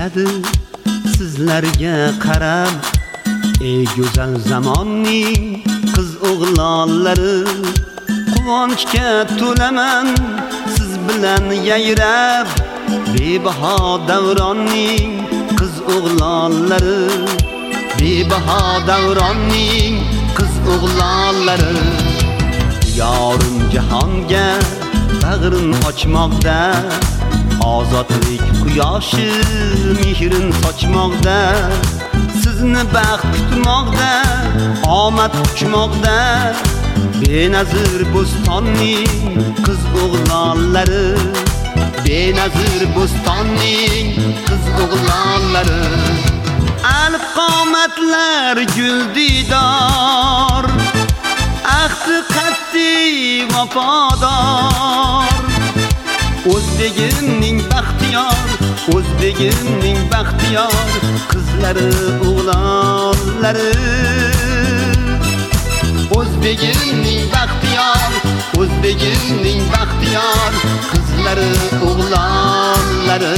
boshladi sizlarga qarab. Ey go'zal zamonning qiz o'g'lonlari, quvonchga to'laman siz bilan yayrab. Bebaho davronning qiz o'g'lonlari, bebaho davronning qiz o'g'lonlari. Yorim jahonga bag'rin ochmoqda, ozodlik quyoshi mehrin sochmoqda. Sizni baxt kutmoqda, omad uchmoqda. Benazir bo'stonning qiz o'g'lonlari, benazir bo'stonning qiz o'g'lonlari. Alif qomatlar guldidor, ahdi qat'iy vafodor. O'zbegimning baxtiyor, o'zbegimning baxtiyor qizlari o'g'lonlari. O'zbegimning baxtiyor, o'zbegimning baxtiyor qizlari o'g'lonlari.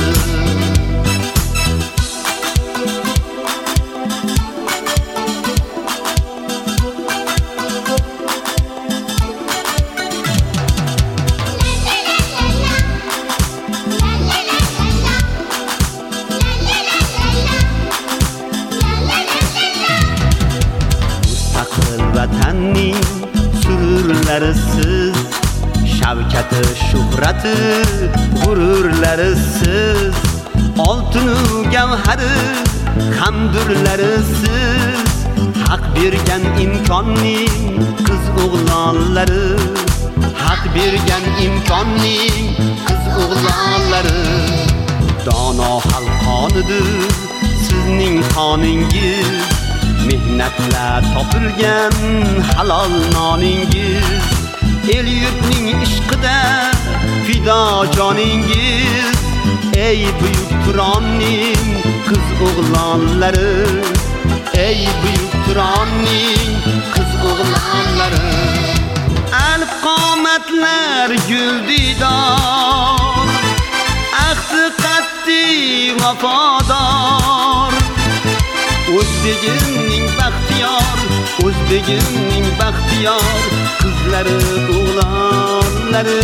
Vatanning sururlari siz, shavkati shuhrati g'ururlari siz. Oltinu gavhari hamdurlari siz. Haq bergan imkonning qiz o'g'lonlari, haq bergan imkonning qiz o'g'lonlari. Dono xalq qonidir sizning qoningiz, mehnatla topilgan halol noningiz. El yurtning ishqida fido joningiz. Ey buyuk Turonning qiz o'g'lonlari, ey buyuk Turonning qiz o'g'lonlari. Alif qomatlar guldidor, ahdi qat'iy vafodor. O'zbegimning baxtiyor, o'zbegimning baxtiyor qizlari o'g'lonlari.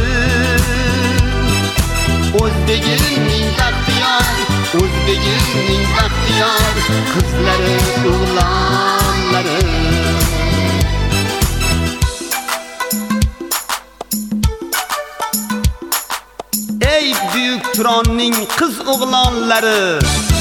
O'zbegimning baxtiyor, o'zbegimning baxtiyor qizlari o'g'lonlari. Ey buyuk Turonning qiz o'g'lonlari.